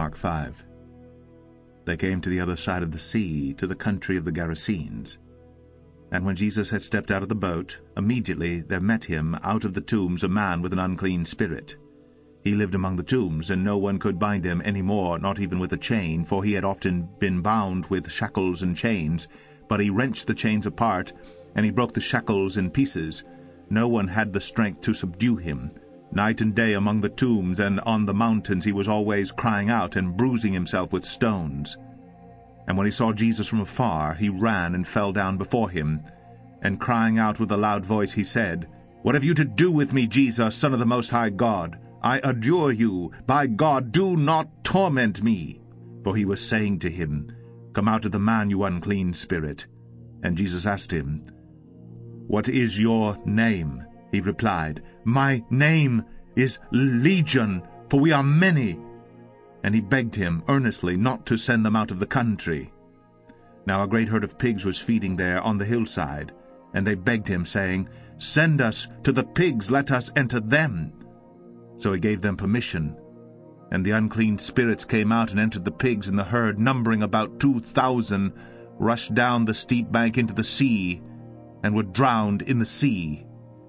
Mark 5. They came to the other side of the sea, to the country of the Gerasenes. And when Jesus had stepped out of the boat, immediately there met him out of the tombs a man with an unclean spirit. He lived among the tombs, and no one could bind him any more, not even with a chain, for he had often been bound with shackles and chains. But he wrenched the chains apart, and he broke the shackles in pieces. No one had the strength to subdue him. Night and day among the tombs and on the mountains he was always crying out and bruising himself with stones. And when he saw Jesus from afar, he ran and fell down before him. And crying out with a loud voice, he said, "What have you to do with me, Jesus, Son of the Most High God? I adjure you, by God, do not torment me." For he was saying to him, "Come out of the man, you unclean spirit." And Jesus asked him, "What is your name?" He replied, "My name is Legion, for we are many." And he begged him earnestly not to send them out of the country. Now a great herd of pigs was feeding there on the hillside, and they begged him, saying, "Send us to the pigs, let us enter them." So he gave them permission. And the unclean spirits came out and entered the pigs, and the herd, numbering about 2,000, rushed down the steep bank into the sea, and were drowned in the sea.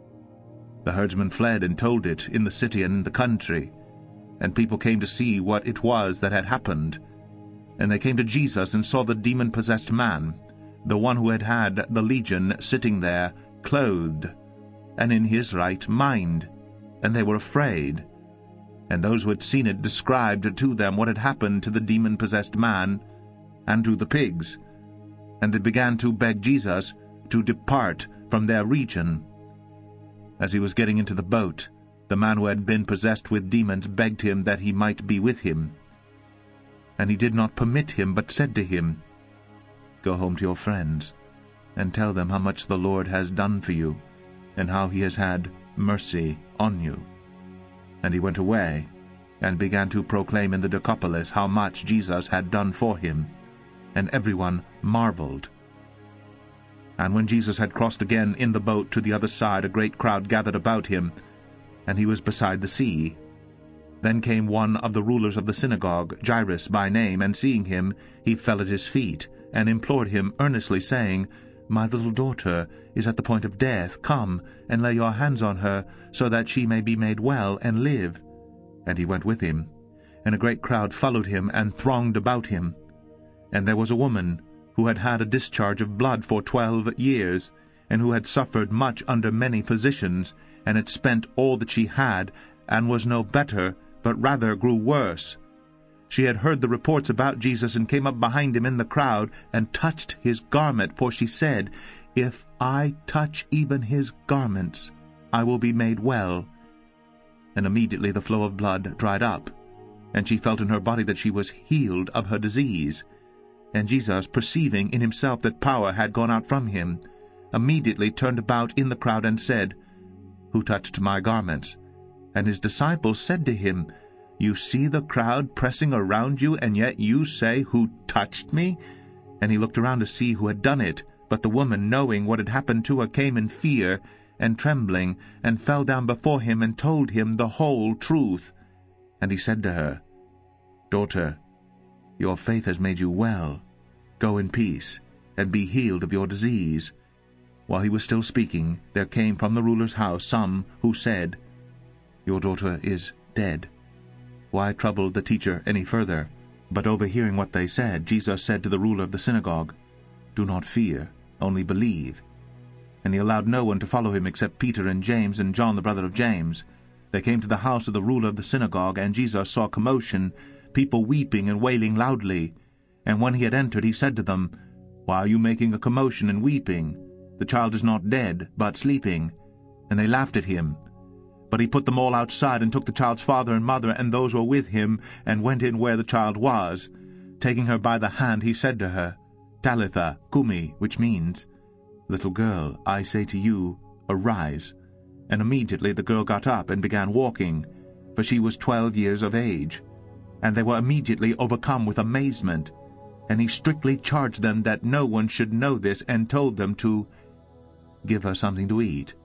The herdsmen fled and told it in the city and in the country, and people came to see what it was that had happened. And they came to Jesus and saw the demon-possessed man, the one who had the legion, sitting there, clothed, and in his right mind. And they were afraid. And those who had seen it described to them what had happened to the demon-possessed man and to the pigs. And they began to beg Jesus to depart from their region. As he was getting into the boat, the man who had been possessed with demons begged him that he might be with him. And he did not permit him, but said to him, "Go home to your friends, and tell them how much the Lord has done for you, and how he has had mercy on you." And he went away, and began to proclaim in the Decapolis how much Jesus had done for him, and everyone marveled. And when Jesus had crossed again in the boat to the other side, a great crowd gathered about him, and he was beside the sea. Then came one of the rulers of the synagogue, Jairus by name, and seeing him, he fell at his feet, and implored him earnestly, saying, "My little daughter is at the point of death. Come and lay your hands on her, so that she may be made well and live." And he went with him. And a great crowd followed him and thronged about him. And there was a woman who had had a discharge of blood for 12 years, and who had suffered much under many physicians, and had spent all that she had, and was no better, but rather grew worse. She had heard the reports about Jesus, and came up behind him in the crowd, and touched his garment, for she said, "If I touch even his garments, I will be made well." And immediately the flow of blood dried up, and she felt in her body that she was healed of her disease. And Jesus, perceiving in himself that power had gone out from him, immediately turned about in the crowd and said, "Who touched my garments?" And his disciples said to him, "You see the crowd pressing around you, and yet you say, 'Who touched me?'" And he looked around to see who had done it. But the woman, knowing what had happened to her, came in fear and trembling, and fell down before him, and told him the whole truth. And he said to her, "Daughter, your faith has made you well. Go in peace, and be healed of your disease." While he was still speaking, there came from the ruler's house some who said, "Your daughter is dead. Why trouble the teacher any further?" But overhearing what they said, Jesus said to the ruler of the synagogue, "Do not fear, only believe." And he allowed no one to follow him except Peter and James and John the brother of James. They came to the house of the ruler of the synagogue, and Jesus saw commotion, people weeping and wailing loudly. And when he had entered, he said to them, "Why are you making a commotion and weeping? The child is not dead, but sleeping." And they laughed at him. But he put them all outside, and took the child's father and mother and those who were with him, and went in where the child was. Taking her by the hand, he said to her, "Talitha cumi," which means, "Little girl, I say to you, arise." And immediately the girl got up and began walking, for she was 12 years of age. And they were immediately overcome with amazement. And he strictly charged them that no one should know this, and told them to give her something to eat.